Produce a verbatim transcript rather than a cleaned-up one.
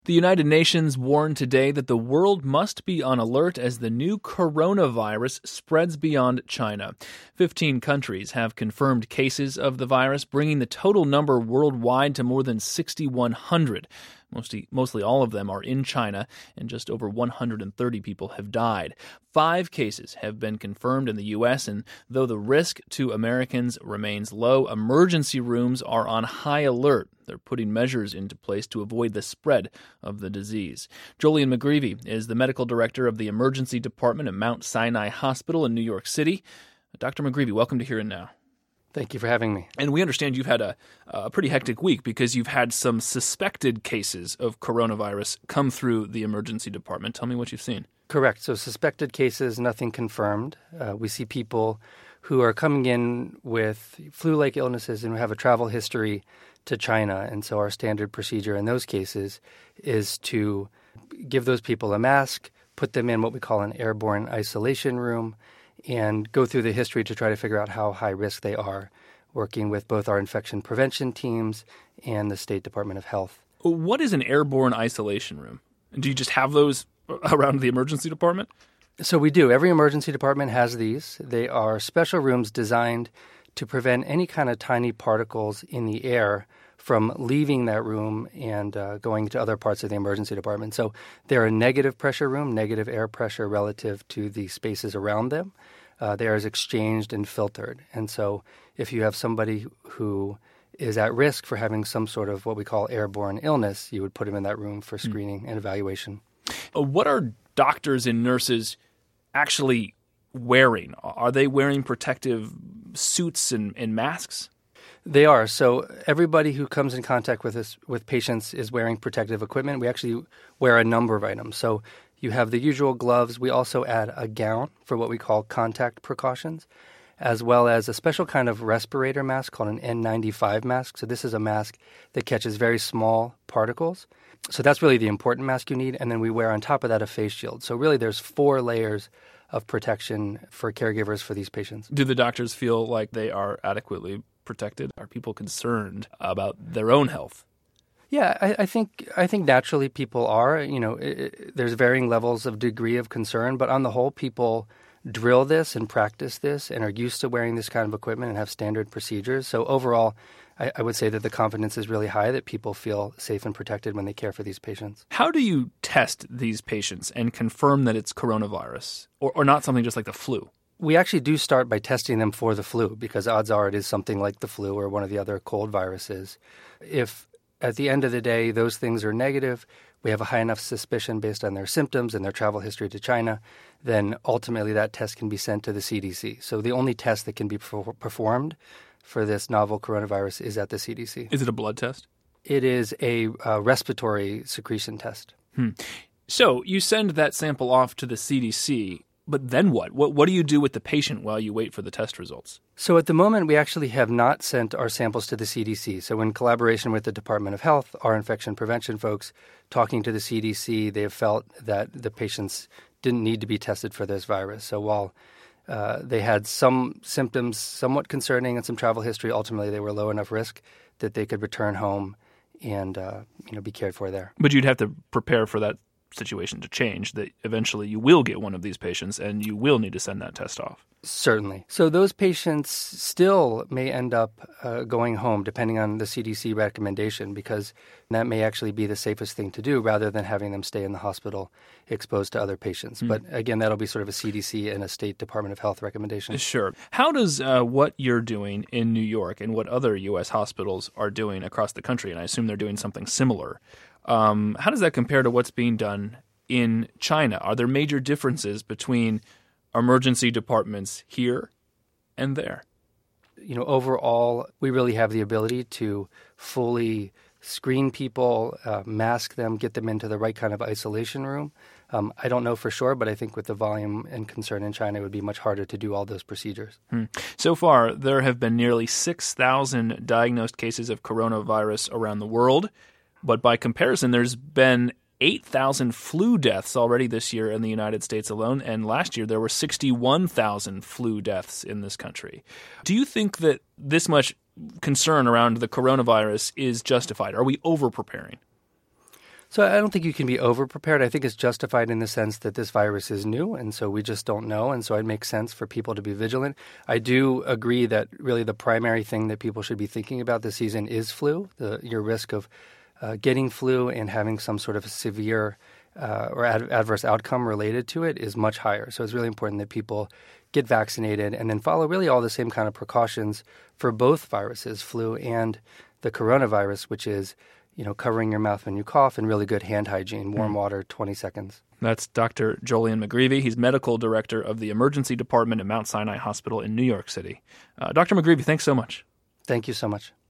The United Nations warned today that the world must be on alert as the new coronavirus spreads beyond China. Fifteen countries have confirmed cases of the virus, bringing the total number worldwide to more than six thousand one hundred. Mostly, mostly all of them are in China, and just over one hundred thirty people have died. Five cases have been confirmed in the U S, and though the risk to Americans remains low, emergency rooms are on high alert. They're putting measures into place to avoid the spread of the disease. Jolyon McGreevy is the medical director of the emergency department at Mount Sinai Hospital in New York City. Doctor McGreevy, welcome to Here and Now. Thank you for having me. And we understand you've had a, a pretty hectic week because you've had some suspected cases of coronavirus come through the emergency department. Tell me what you've seen. Correct. So suspected cases, nothing confirmed. Uh, we see people who are coming in with flu-like illnesses and who have a travel history to China. And so our standard procedure in those cases is to give those people a mask, put them in what we call an airborne isolation room, and go through the history to try to figure out how high risk they are, working with both our infection prevention teams and the State Department of Health. What is an airborne isolation room? Do you just have those around the emergency department? So we do. Every emergency department has these. They are special rooms designed to prevent any kind of tiny particles in the air from leaving that room and uh, going to other parts of the emergency department. So they're a negative pressure room, negative air pressure relative to the spaces around them. Uh, the air is exchanged and filtered. And so if you have somebody who is at risk for having some sort of what we call airborne illness, you would put them in that room for screening mm. and evaluation. Uh, what are doctors and nurses actually wearing? Are they wearing protective suits and, and masks? They are. So everybody who comes in contact with us, with patients is wearing protective equipment. We actually wear a number of items. So you have the usual gloves. We also add a gown for what we call contact precautions, as well as a special kind of respirator mask called an N ninety-five mask. So this is a mask that catches very small particles. So that's really the important mask you need. And then we wear on top of that a face shield. So really there's four layers of protection for caregivers for these patients. Do the doctors feel like they are adequately protected? Are people concerned about their own health? Yeah, I, I think I think naturally people are. You know, it, it, there's varying levels of degree of concern, but on the whole, people drill this and practice this and are used to wearing this kind of equipment and have standard procedures. So overall, I, I would say that the confidence is really high that people feel safe and protected when they care for these patients. How do you test these patients and confirm that it's coronavirus or, or not something just like the flu? We actually do start by testing them for the flu because odds are it is something like the flu or one of the other cold viruses. If at the end of the day those things are negative, we have a high enough suspicion based on their symptoms and their travel history to China, then ultimately that test can be sent to the C D C. So the only test that can be performed for this novel coronavirus is at the C D C. Is it a blood test? It is a uh, respiratory secretion test. Hmm. So you send that sample off to the C D C. But then what? what? What do you do with the patient while you wait for the test results? So at the moment, we actually have not sent our samples to the C D C. So in collaboration with the Department of Health, our infection prevention folks, talking to the C D C, they have felt that the patients didn't need to be tested for this virus. So while uh, they had some symptoms somewhat concerning and some travel history, ultimately they were low enough risk that they could return home and uh, you know be cared for there. But you'd have to prepare for that situation to change, that eventually you will get one of these patients and you will need to send that test off. Certainly. So those patients still may end up uh, going home depending on the C D C recommendation because that may actually be the safest thing to do rather than having them stay in the hospital exposed to other patients. Mm. But again, that'll be sort of a C D C and a State Department of Health recommendation. Sure. How does uh, what you're doing in New York and what other U S hospitals are doing across the country, and I assume they're doing something similar, Um, how does that compare to what's being done in China? Are there major differences between emergency departments here and there? You know, overall, we really have the ability to fully screen people, uh, mask them, get them into the right kind of isolation room. Um, I don't know for sure, but I think with the volume and concern in China, it would be much harder to do all those procedures. Hmm. So far, there have been nearly six thousand diagnosed cases of coronavirus around the world. But by comparison, there's been eight thousand flu deaths already this year in the United States alone, and last year there were sixty-one thousand flu deaths in this country. Do you think that this much concern around the coronavirus is justified? Are we over-preparing? So I don't think you can be over-prepared. I think it's justified in the sense that this virus is new, and so we just don't know, and so it makes sense for people to be vigilant. I do agree that really the primary thing that people should be thinking about this season is flu, the, your risk of uh, getting flu and having some sort of severe uh, or ad- adverse outcome related to it is much higher. So it's really important that people get vaccinated and then follow really all the same kind of precautions for both viruses, flu and the coronavirus, which is you know, covering your mouth when you cough and really good hand hygiene, warm water, twenty seconds. That's Doctor Jolyon McGreevy. He's medical director of the emergency department at Mount Sinai Hospital in New York City. Uh, Doctor McGreevy, thanks so much. Thank you so much.